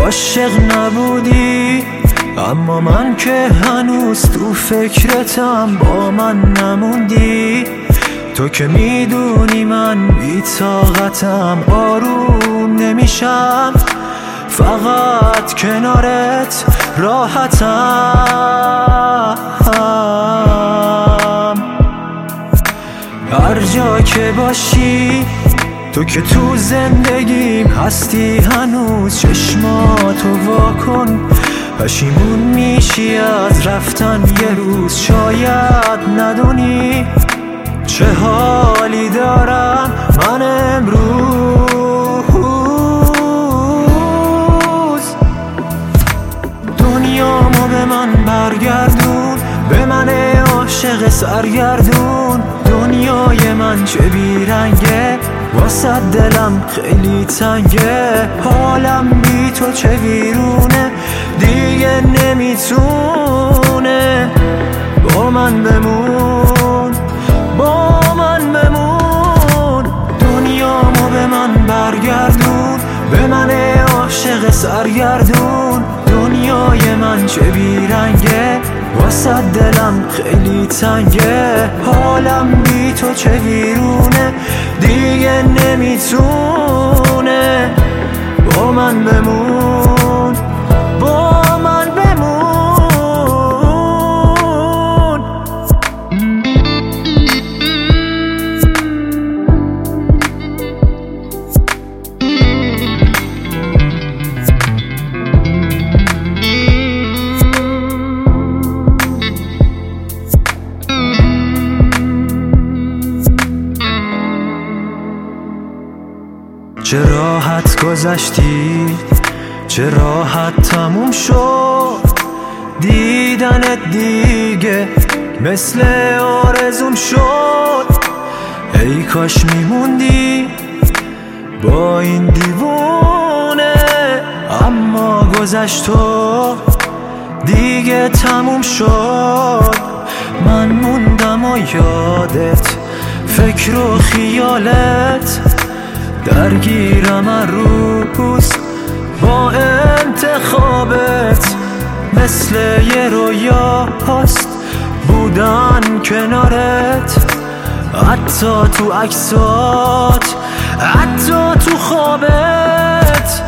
عاشق نبودی، اما من که هنوز تو فکرتم، با من نموندی. تو که میدونی من بی طاقتم، آروم نمیشم، فقط کنارت راحتم. هر جا که باشی تو که تو زندگیم هستی هنوز، چشماتو واکن، پشیمون میشی از رفتن یه روز. شاید ندونی چه حالی دارم من امروز. دنیامو به من برگردون، به من عاشق سرگردون. دنیای من چه بیرنگه، واسه دلم خیلی تنگه. حالم بی تو چه ویرونه، دیگه نمیتونه. با من بمون، با من بمون. دنیامو به من برگردون، به من عاشق سرگردون. دنیای من چه بیرنگه، واسه دلم خیلی تنگه. حالم بی تو چه ویرونه، دیگه نمیتونه. با من بمون، با من بمون. چه راحت گذشتی، چه راحت تموم شد دیدنت، دیگه مثل آرزوم شد. ای کاش میموندی با این دیوونه، اما گذشت و دیگه تموم شد. من موندم و یادت، فکر و خیالت درگیرم هر روز با انتخابت. مثل یه رویاست بودن کنارت، حتی تو عکسات، حتی تو خوابت.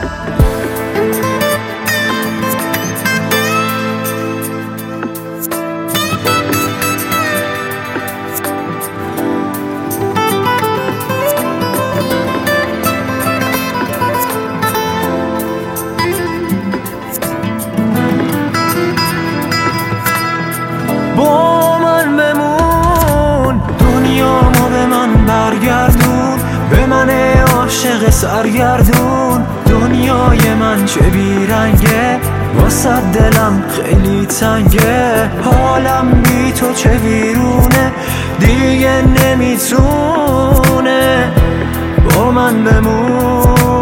با من بمون، دنیامو به من برگردون، به من عاشق سرگردون. دنیای من چه بیرنگه، واسه دلم خیلی تنگه. حالم بی تو چه ویرونه، دیگه نمیتونه. با من بمون.